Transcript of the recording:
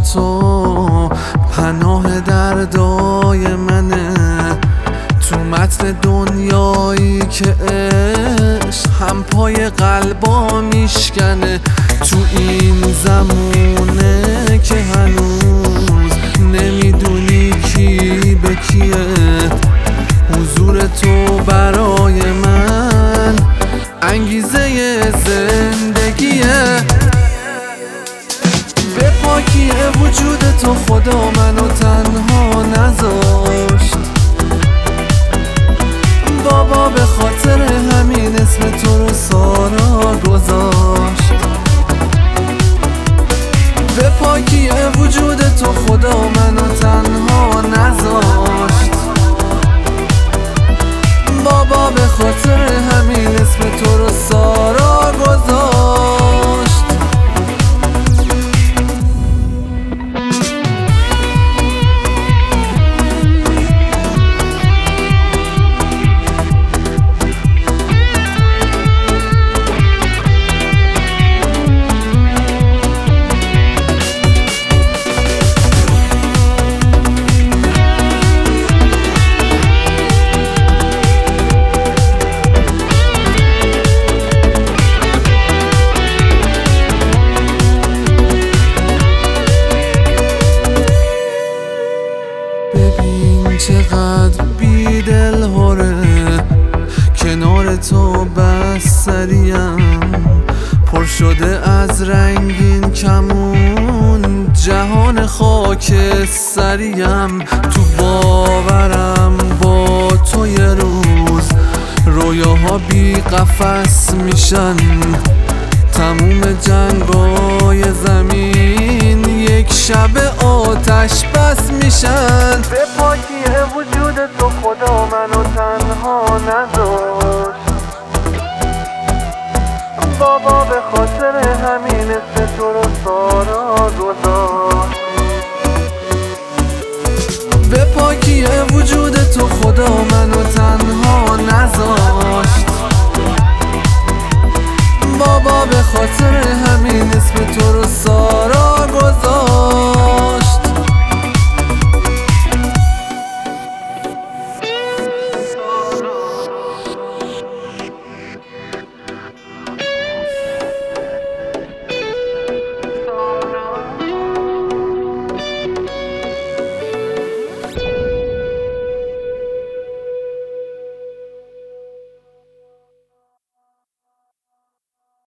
تو پناه دردای منه، تو متن دنیایی که عشق هم پای قلبا میشکنه، تو این زمونه که هنوز نمیدونی کی به کیه. حضور تو برای من انگیزه زندگیه. به پاکی وجود تو خدا منو تنها نذاشت، بابا به خاطر همین اسم تو رو سارا گذاشت. به پاکی وجود تو خدا منو تنها نذاشت، بابا به خاطر همین اسم تو رو سارا گذاشت. ببین چقدر بی دل هره، کنار تو بستریم پر شده از رنگین کمون، جهان خاکستریم. تو باورم با تو یه روز رویاها بی قفس میشن، تموم جنگای زمین یک شب آتش بس میشن. به پاکی وجود تو خدا منو تنها نذاشت، بابا به خاطر همین